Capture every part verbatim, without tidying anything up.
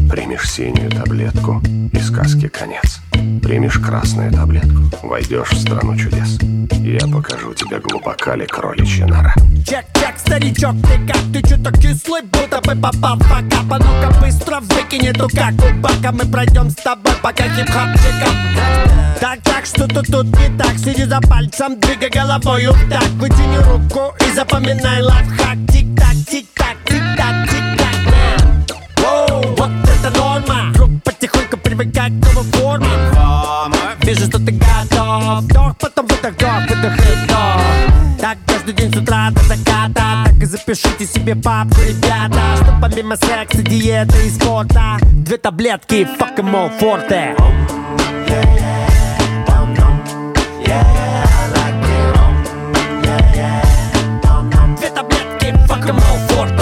Примешь синюю таблетку, и сказки конец. Примешь красную таблетку, войдешь в страну чудес. Я покажу тебе, глубока ли кроличья нора. Чек-чек, старичок, ты как? Ты чё так кислый, будто бы попал в факап? А ну-ка быстро выкинь эту как у бака. Мы пройдем с тобой пока хип-хоп-чекап. Так, так, что-то тут не так. Сиди за пальцем, двигай головою так. Вытяни руку и запоминай лайфхак. Тик-так, тик-так, тик-так, тик-так. Воу, вот это норма. Группа потихоньку привыкает к новой форме. Вижу, что ты готов. Вдох, потом выдох, вдох, выдох, вдох. Так каждый день с утра до заката. Так и запишите себе папку, ребята, что помимо секса, диеты и спорта две таблетки Факэмол Форте. Две таблетки Факэмол Форте.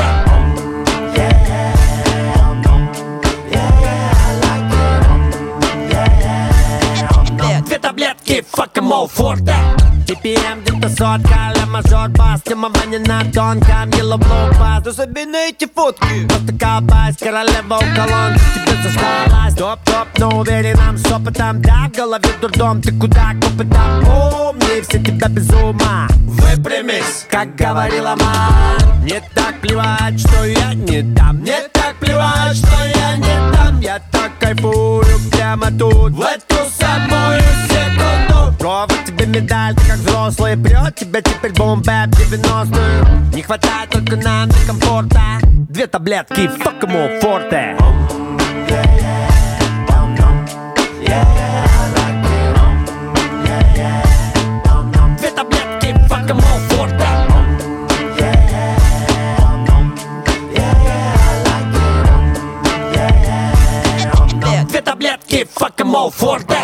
Две таблетки Факэмол Форте. ти пи эм где-то сотка, ля мажор бас, внимание на тонком, yellow blow бас. Да забей на эти фотки. Просто кабась, королева у колонки, тебе заждалась. Топ-топ, но уверенным с опытом, да, в голове дурдом, ты куда к опытам? Помни, все тебя без ума. Выпрямись, как говорила мама. Мне так плевать, что я не дам. Мне так плевать, что я не дам. Я так кайфую прямо тут, в эту самую секунду. Провод тебе медаль, ты как взрослый. Прет тебя теперь бум-бэп девяностые. Не хватает только нам комфорта. Две таблетки Факэмол Форте. Две таблетки Факэмол Форте. Две таблетки Факэмол Форте.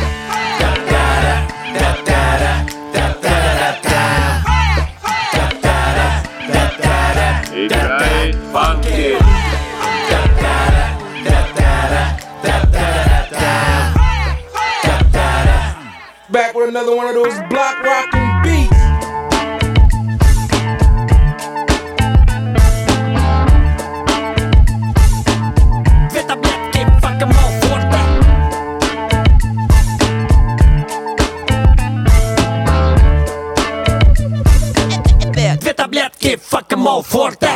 Играй фанки. Back with another one of those block rockin' beats. Две таблетки Факэмол Форте. Две таблетки Факэмол Форте.